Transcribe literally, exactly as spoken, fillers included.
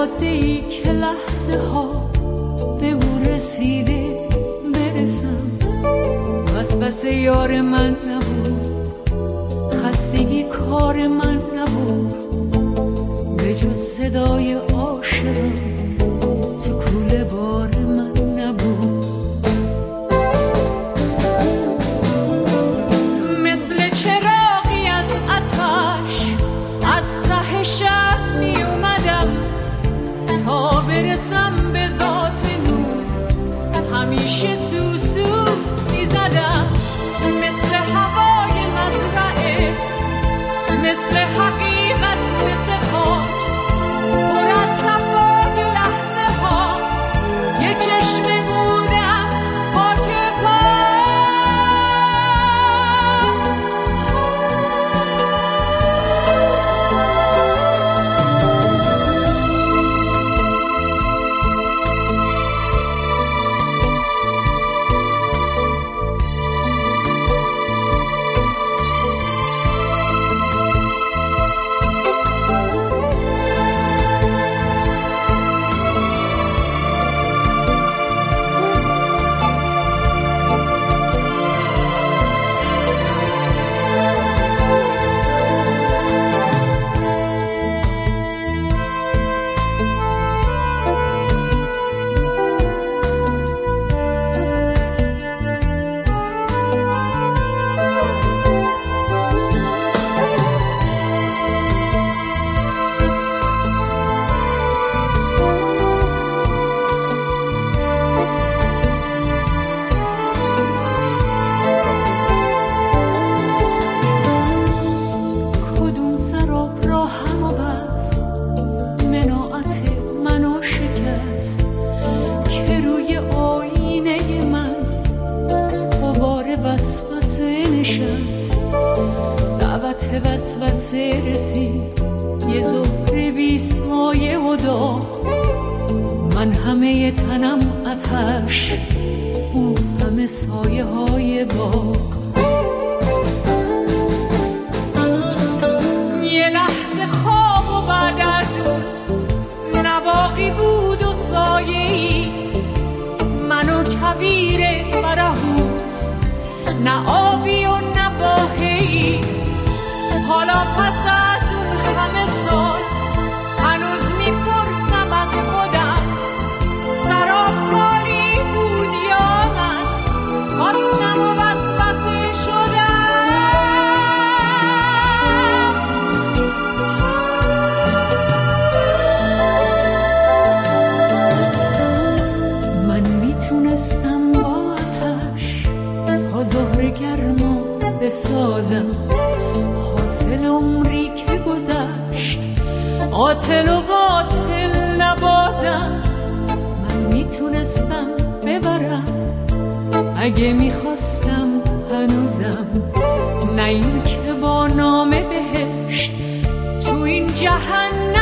جاده‌ای که لحظه ها به او رسیده برسم. وسوسه یار من نبود، خستگی کار من نبود، به جز صدای عاشقم تو کوله بار من نبود. مثل چراغی از آتش از ته شب می اومدم تا برسم به ذات نور، همیشه سوسو می زدم. مثل هوای مزرعه، مثل حقیقت، مثل خاک، پر از صفای لحظه ها، یه چشم بودم پاک پاک. وسوسه رسید یه ظهر بی سایه و داغ، من همه تنم آتش، او همه سایه های باغ. یه لحظه خواب و بعد از اون نواقی بود و سایه‌ای، من و کویر برهوت، نه آبی و نه باهی. حالا پس از اون همه سال هنوز میپرسم از خودم، سراب خالی بود یا من خواستم و وسوسه شدم. من میتونستم با آتش تا ظهر گرما بسازم، حاصل عمری که گذشت قاتل و باطل نبازم. من میتونستم ببرم اگه میخواستم هنوزم، نه این که با نام بهشت تو این جهنم